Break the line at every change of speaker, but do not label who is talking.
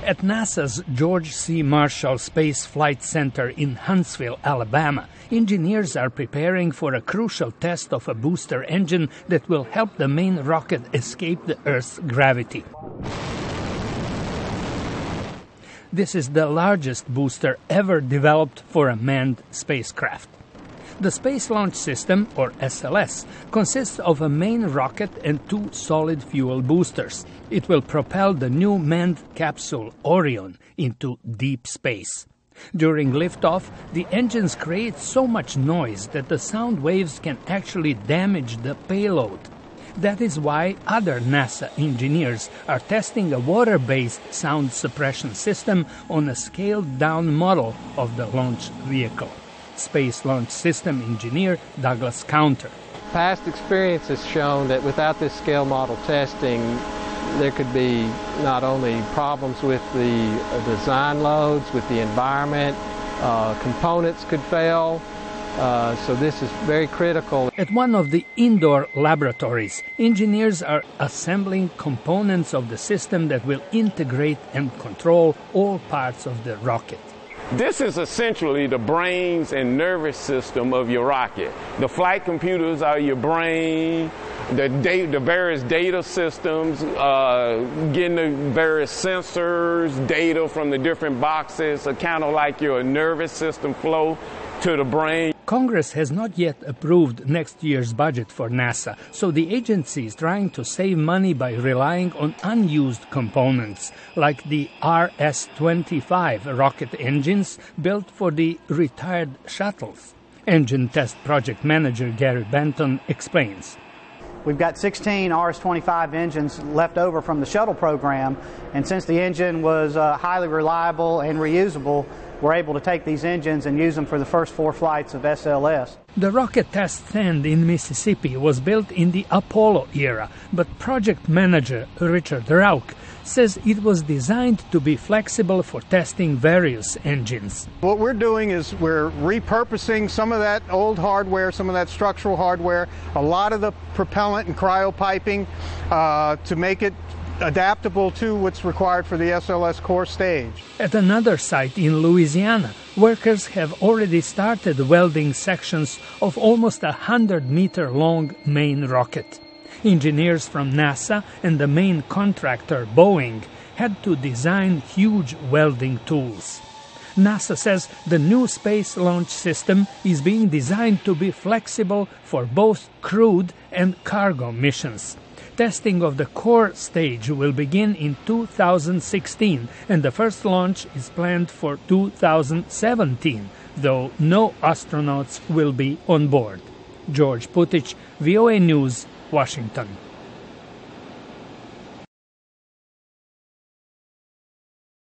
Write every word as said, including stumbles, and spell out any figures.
At NASA's George C. Marshall Space Flight Center in Huntsville, Alabama, engineers are preparing for a crucial test of a booster engine that will help the main rocket escape the Earth's gravity. This is the largest booster ever developed for a manned spacecraft. The Space Launch System, or S L S, consists of a main rocket and two solid fuel boosters. It will propel the new manned capsule Orion into deep space. During liftoff, the engines create so much noise that the sound waves can actually damage the payload. That is why other NASA engineers are testing a water-based sound suppression system on a scaled-down model of the launch vehicle. Space Launch System engineer Douglas Counter.
Past experience has shown that without this scale model testing, there could be not only problems with the design loads, with the environment, uh, components could fail, uh, so this is very critical.
At one of the indoor laboratories, engineers are assembling components of the system that will integrate and control all parts of the rocket.
This is essentially the brains and nervous system of your rocket. The flight computers are your brain, the, data, the various data systems, uh, getting the various sensors, data from the different boxes, are kind of like your nervous system flow to the brain.
Congress has not yet approved next year's budget for NASA, so the agency is trying to save money by relying on unused components, like the R S twenty-five rocket engines built for the retired shuttles. Engine Test Project Manager Gary Benton explains.
We've got sixteen R S twenty-five engines left over from the shuttle program, and since the engine was uh, highly reliable and reusable, we're able to take these engines and use them for the first four flights of S L S.
The rocket test stand in Mississippi was built in the Apollo era, but project manager Richard Rauch says it was designed to be flexible for testing various engines.
What we're doing is we're repurposing some of that old hardware, some of that structural hardware, a lot of the propellant and cryopiping uh, to make it adaptable to what's required for the S L S core stage.
At another site in Louisiana, workers have already started welding sections of almost a hundred meter long main rocket. Engineers from NASA and the main contractor, Boeing, had to design huge welding tools. NASA says the new Space Launch System is being designed to be flexible for both crewed and cargo missions. Testing of the core stage will begin in two thousand sixteen, and the first launch is planned for two thousand seventeen, though no astronauts will be on board. George Putich, V O A News, Washington.